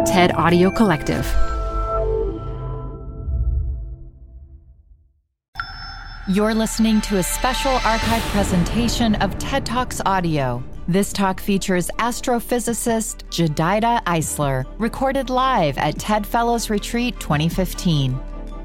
TED Audio Collective. You're listening to a special archive presentation of TED Talks Audio. This talk features astrophysicist Jedidah Eisler, recorded live at TED Fellows Retreat 2015.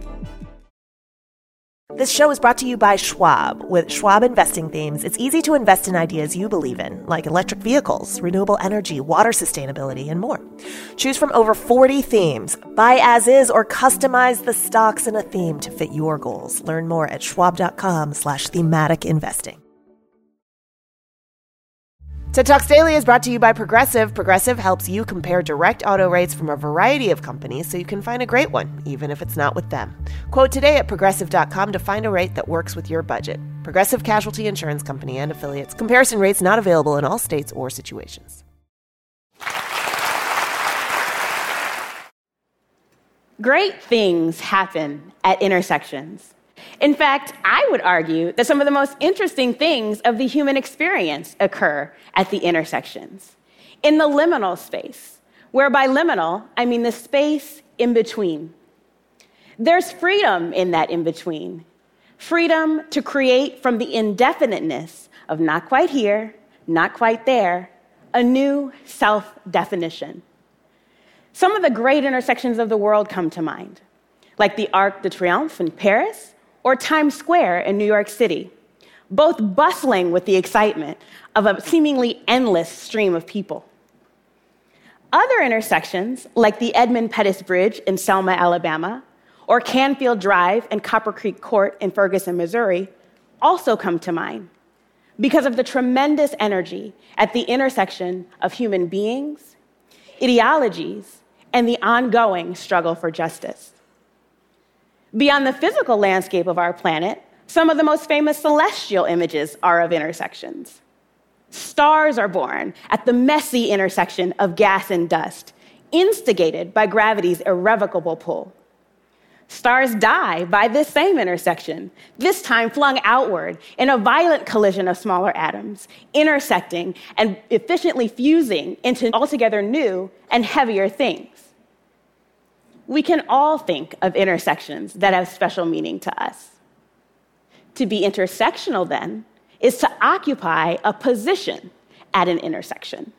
This show is brought to you by Schwab. With Schwab investing themes, it's easy to invest in ideas you believe in, like electric vehicles, renewable energy, water sustainability, and more. Choose from over 40 themes. Buy as is or customize the stocks in a theme to fit your goals. Learn more at schwab.com/thematic investing. TED Talks Daily is brought to you by Progressive. Progressive helps you compare direct auto rates from a variety of companies so you can find a great one, even if it's not with them. Quote today at progressive.com to find a rate that works with your budget. Progressive Casualty Insurance Company and Affiliates. Comparison rates not available in all states or situations. Great things happen at intersections. In fact, I would argue that some of the most interesting things of the human experience occur at the intersections, in the liminal space, where by liminal, I mean the space in between. There's freedom in that in between, freedom to create from the indefiniteness of not quite here, not quite there, a new self-definition. Some of the great intersections of the world come to mind, like the Arc de Triomphe in Paris, or Times Square in New York City, both bustling with the excitement of a seemingly endless stream of people. Other intersections, like the Edmund Pettus Bridge in Selma, Alabama, or Canfield Drive and Copper Creek Court in Ferguson, Missouri, also come to mind because of the tremendous energy at the intersection of human beings, ideologies, and the ongoing struggle for justice. Beyond the physical landscape of our planet, some of the most famous celestial images are of intersections. Stars are born at the messy intersection of gas and dust, instigated by gravity's irrevocable pull. Stars die by this same intersection, this time flung outward in a violent collision of smaller atoms, intersecting and efficiently fusing into altogether new and heavier things. We can all think of intersections that have special meaning to us. To be intersectional, then, is to occupy a position at an intersection.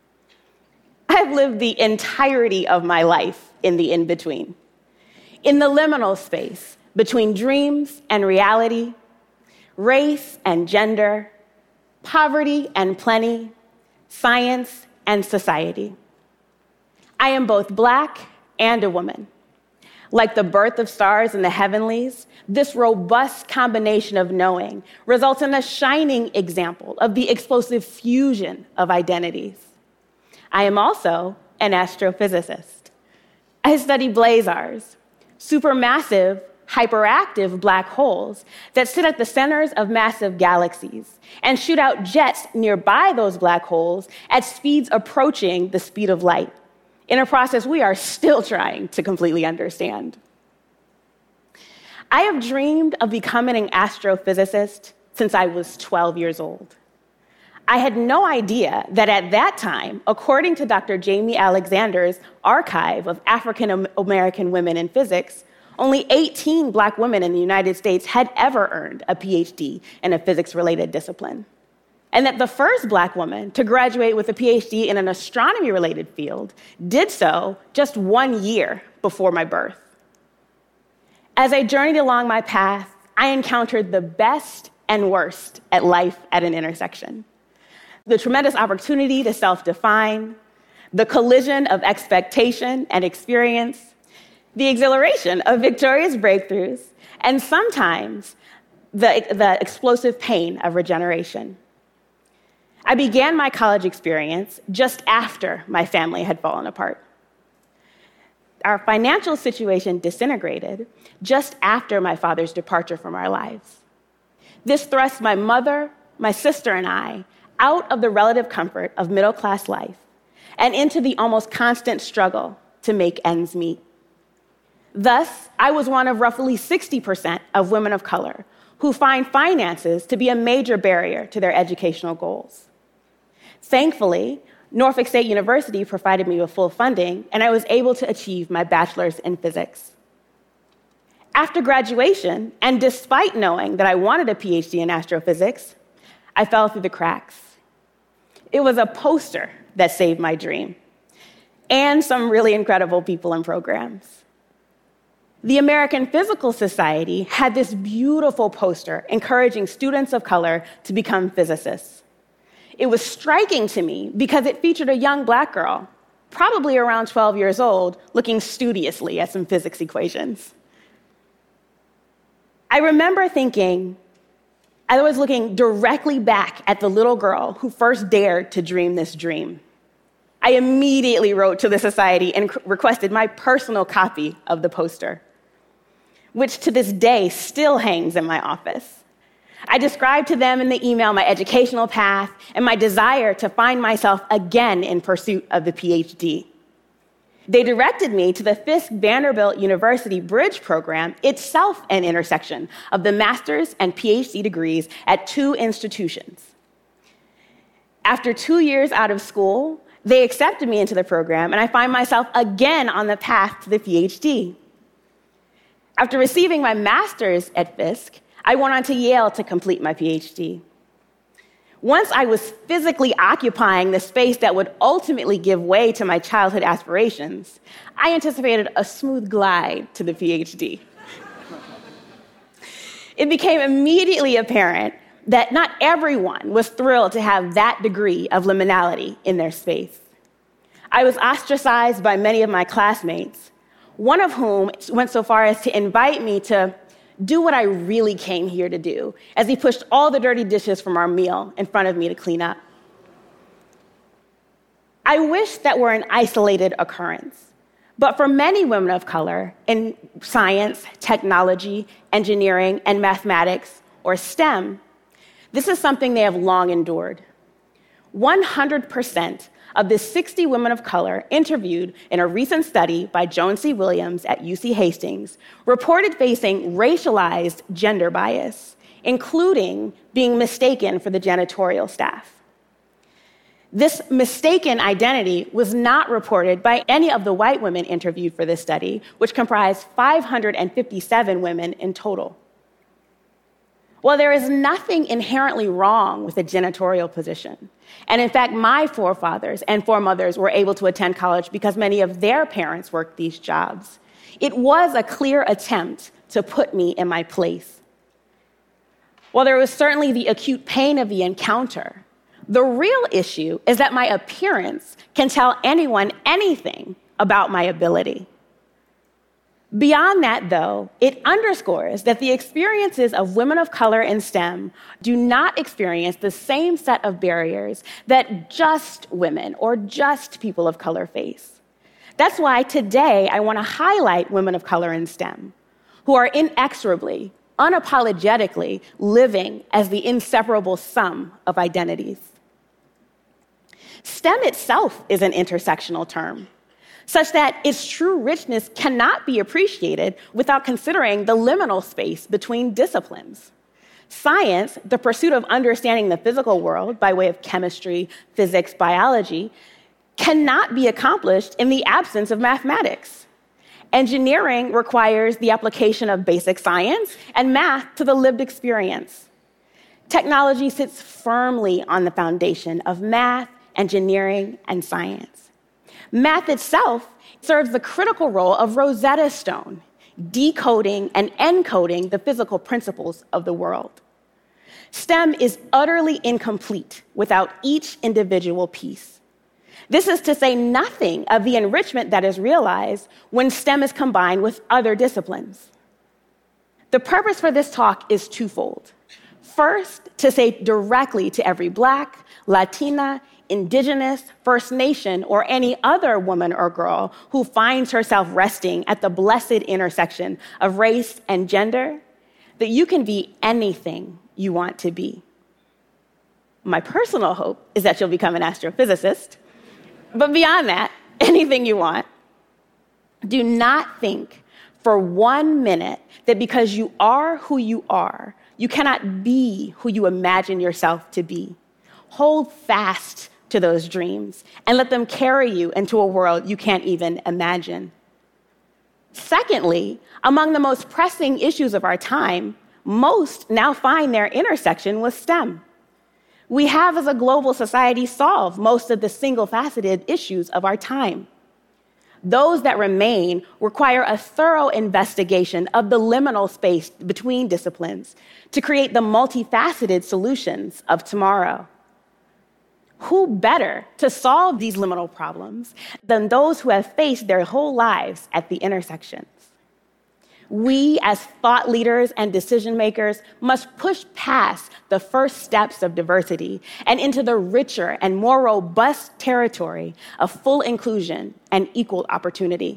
I've lived the entirety of my life in the in-between, in the liminal space between dreams and reality, race and gender, poverty and plenty, science and society. I am both Black and a woman. Like the birth of stars in the heavenlies, this robust combination of knowing results in a shining example of the explosive fusion of identities. I am also an astrophysicist. I study blazars, supermassive, hyperactive black holes that sit at the centers of massive galaxies and shoot out jets nearby those black holes at speeds approaching the speed of light, in a process we are still trying to completely understand. I have dreamed of becoming an astrophysicist since I was 12 years old. I had no idea that at that time, according to Dr. Jamie Alexander's archive of African American women in physics, only 18 Black women in the United States had ever earned a PhD in a physics-related discipline, and that the first Black woman to graduate with a PhD in an astronomy-related field did so just 1 year before my birth. As I journeyed along my path, I encountered the best and worst at life at an intersection. The tremendous opportunity to self-define, the collision of expectation and experience, the exhilaration of victorious breakthroughs, and sometimes the explosive pain of regeneration. I began my college experience just after my family had fallen apart. Our financial situation disintegrated just after my father's departure from our lives. This thrust my mother, my sister, and I out of the relative comfort of middle-class life and into the almost constant struggle to make ends meet. Thus, I was one of roughly 60% of women of color who find finances to be a major barrier to their educational goals. Thankfully, Norfolk State University provided me with full funding, and I was able to achieve my bachelor's in physics. After graduation, and despite knowing that I wanted a PhD in astrophysics, I fell through the cracks. It was a poster that saved my dream, and some really incredible people and programs. The American Physical Society had this beautiful poster encouraging students of color to become physicists. It was striking to me because it featured a young black girl, probably around 12 years old, looking studiously at some physics equations. I remember thinking, I was looking directly back at the little girl who first dared to dream this dream. I immediately wrote to the society and requested my personal copy of the poster, which to this day still hangs in my office. I described to them in the email my educational path and my desire to find myself again in pursuit of the PhD. They directed me to the Fisk Vanderbilt University Bridge Program, itself an intersection of the master's and PhD degrees at two institutions. After 2 years out of school, they accepted me into the program, and I find myself again on the path to the PhD. After receiving my master's at Fisk, I went on to Yale to complete my PhD. Once I was physically occupying the space that would ultimately give way to my childhood aspirations, I anticipated a smooth glide to the PhD. It became immediately apparent that not everyone was thrilled to have that degree of liminality in their space. I was ostracized by many of my classmates, one of whom went so far as to invite me to do what I really came here to do, as he pushed all the dirty dishes from our meal in front of me to clean up. I wish that were an isolated occurrence, but for many women of color in science, technology, engineering, and mathematics, or STEM, this is something they have long endured. 100% of the 60 women of color interviewed in a recent study by Joan C. Williams at UC Hastings reported facing racialized gender bias, including being mistaken for the janitorial staff. This mistaken identity was not reported by any of the white women interviewed for this study, which comprised 557 women in total. Well, there is nothing inherently wrong with a janitorial position. And in fact, my forefathers and foremothers were able to attend college because many of their parents worked these jobs. It was a clear attempt to put me in my place. While there was certainly the acute pain of the encounter, the real issue is that my appearance can tell anyone anything about my ability. Beyond that, though, it underscores that the experiences of women of color in STEM do not experience the same set of barriers that just women or just people of color face. That's why today I want to highlight women of color in STEM, who are inexorably, unapologetically living as the inseparable sum of identities. STEM itself is an intersectional term, such that its true richness cannot be appreciated without considering the liminal space between disciplines. Science, the pursuit of understanding the physical world by way of chemistry, physics, biology, cannot be accomplished in the absence of mathematics. Engineering requires the application of basic science and math to the lived experience. Technology sits firmly on the foundation of math, engineering, and science. Math itself serves the critical role of Rosetta Stone, decoding and encoding the physical principles of the world. STEM is utterly incomplete without each individual piece. This is to say nothing of the enrichment that is realized when STEM is combined with other disciplines. The purpose for this talk is twofold. First, to say directly to every Black, Latina, Indigenous, First Nation, or any other woman or girl who finds herself resting at the blessed intersection of race and gender, that you can be anything you want to be. My personal hope is that you'll become an astrophysicist, but beyond that, anything you want. Do not think for 1 minute that because you are who you are, you cannot be who you imagine yourself to be. Hold fast to those dreams and let them carry you into a world you can't even imagine. Secondly, among the most pressing issues of our time, most now find their intersection with STEM. We have, as a global society, solved most of the single-faceted issues of our time. Those that remain require a thorough investigation of the liminal space between disciplines to create the multifaceted solutions of tomorrow. Who better to solve these liminal problems than those who have faced their whole lives at the intersections? We, as thought leaders and decision makers, must push past the first steps of diversity and into the richer and more robust territory of full inclusion and equal opportunity.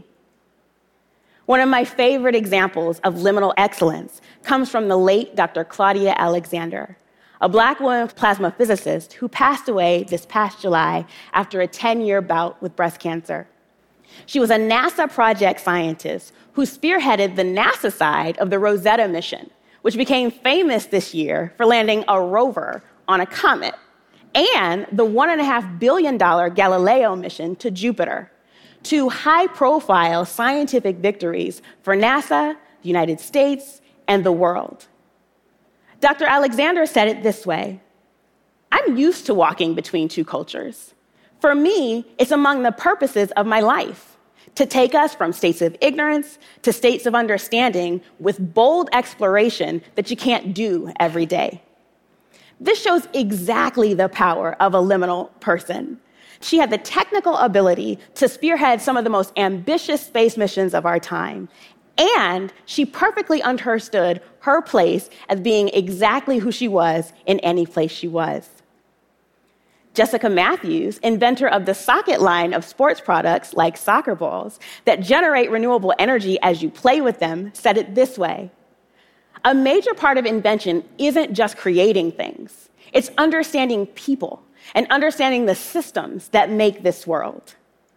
One of my favorite examples of liminal excellence comes from the late Dr. Claudia Alexander, a Black woman plasma physicist who passed away this past July after a 10-year bout with breast cancer. She was a NASA project scientist who spearheaded the NASA side of the Rosetta mission, which became famous this year for landing a rover on a comet, and the $1.5 billion Galileo mission to Jupiter, two high-profile scientific victories for NASA, the United States, and the world. Dr. Alexander said it this way: "I'm used to walking between two cultures. For me, it's among the purposes of my life to take us from states of ignorance to states of understanding with bold exploration that you can't do every day." This shows exactly the power of a liminal person. She had the technical ability to spearhead some of the most ambitious space missions of our time, and she perfectly understood her place as being exactly who she was in any place she was. Jessica Matthews, inventor of the Socket line of sports products like soccer balls that generate renewable energy as you play with them, said it this way: "A major part of invention isn't just creating things. It's understanding people and understanding the systems that make this world."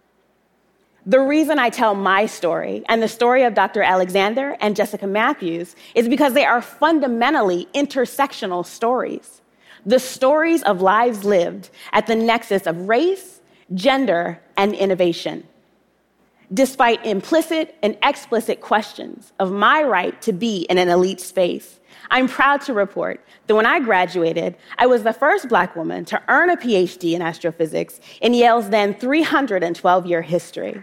The reason I tell my story and the story of Dr. Alexander and Jessica Matthews is because they are fundamentally intersectional stories. The stories of lives lived at the nexus of race, gender, and innovation. Despite implicit and explicit questions of my right to be in an elite space, I'm proud to report that when I graduated, I was the first Black woman to earn a PhD in astrophysics in Yale's then 312-year history.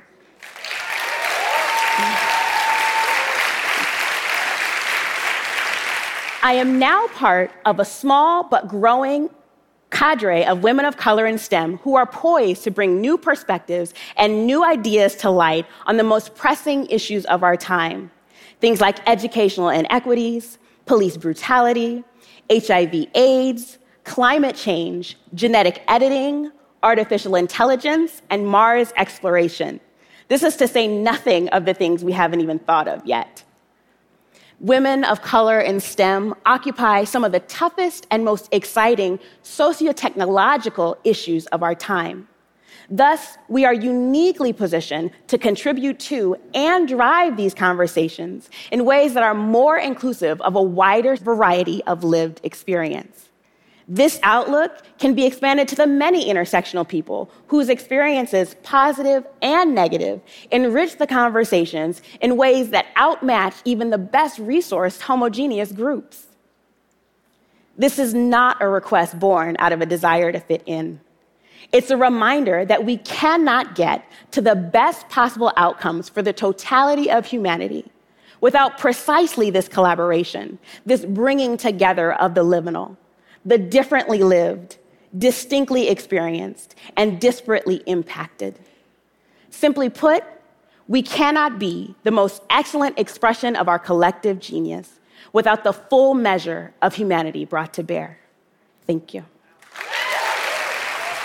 I am now part of a small but growing cadre of women of color in STEM who are poised to bring new perspectives and new ideas to light on the most pressing issues of our time. Things like educational inequities, police brutality, HIV/AIDS, climate change, genetic editing, artificial intelligence, and Mars exploration. This is to say nothing of the things we haven't even thought of yet. Women of color in STEM occupy some of the toughest and most exciting socio-technological issues of our time. Thus, we are uniquely positioned to contribute to and drive these conversations in ways that are more inclusive of a wider variety of lived experience. This outlook can be expanded to the many intersectional people whose experiences, positive and negative, enrich the conversations in ways that outmatch even the best resourced homogeneous groups. This is not a request born out of a desire to fit in. It's a reminder that we cannot get to the best possible outcomes for the totality of humanity without precisely this collaboration, this bringing together of the liminal, the differently lived, distinctly experienced, and disparately impacted. Simply put, we cannot be the most excellent expression of our collective genius without the full measure of humanity brought to bear. Thank you.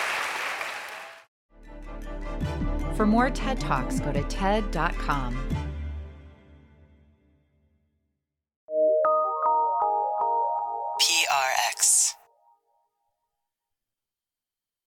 For more TED Talks, go to TED.com.